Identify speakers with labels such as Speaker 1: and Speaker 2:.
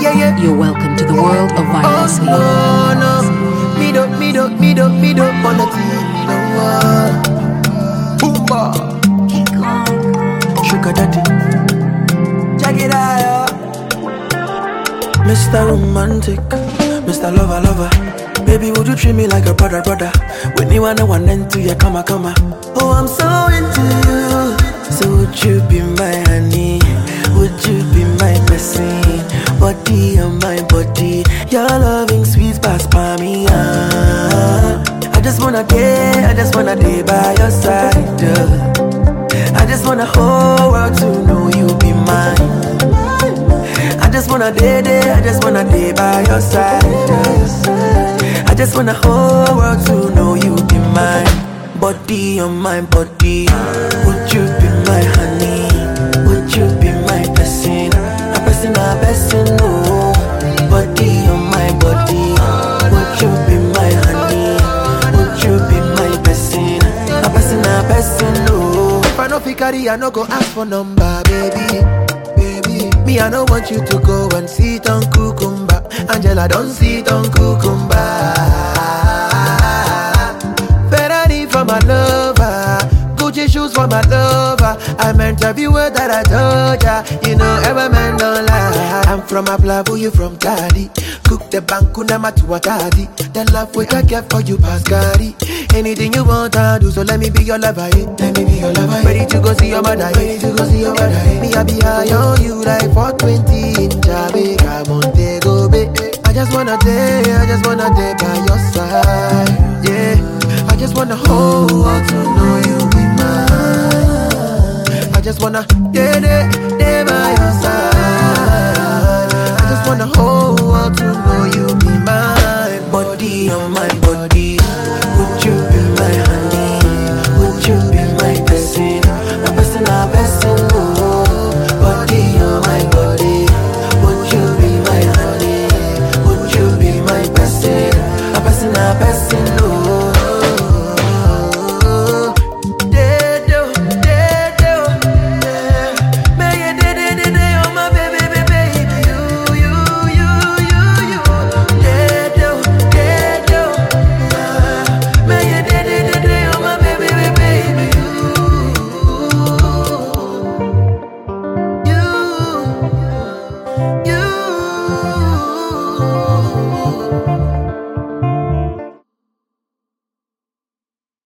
Speaker 1: Yeah, yeah.
Speaker 2: You're welcome to the world of violence.
Speaker 1: Oh, no. Me don't wanna team, no Boomba. Sugar daddy. Check it out. Mr. Romantic, Mr. Lover. Baby, would you treat me like a brother? When you wanna one end to your come. Oh, I'm so into you. So would you be my honey? Would you be my person? Body on my body. Your loving sweet past by me. I just wanna day by your side. I just want the whole world to know you be mine. I just wanna day by your side. I just want the whole world to know you be mine. Body on my body. Would you be my honey? Would you be my person? A person, no. Body on my body. Would you be my honey? Would you be my person? A person, no. If I no fit carry, I no go ask for number, baby. Me, I don't want you to go and sit on cucumber. Angela, don't sit on cucumber. Ferrari for my lover, Gucci shoes for my lover. I meant every word that I told ya. You know every man don't lie. I'm from Aplavu, you from Tadi. Cook the bankuna matuatadi. The love we can get for you, Pascari. Anything you want, I'll do. So let me be your lover, eh? Let me be your lover. Ready to go see your mother, eh? Me, I be high on you like 420 in Jamaica, Montego Bay. I just wanna day by your side, yeah. I just wanna hold on to know you be mine. I just wanna day by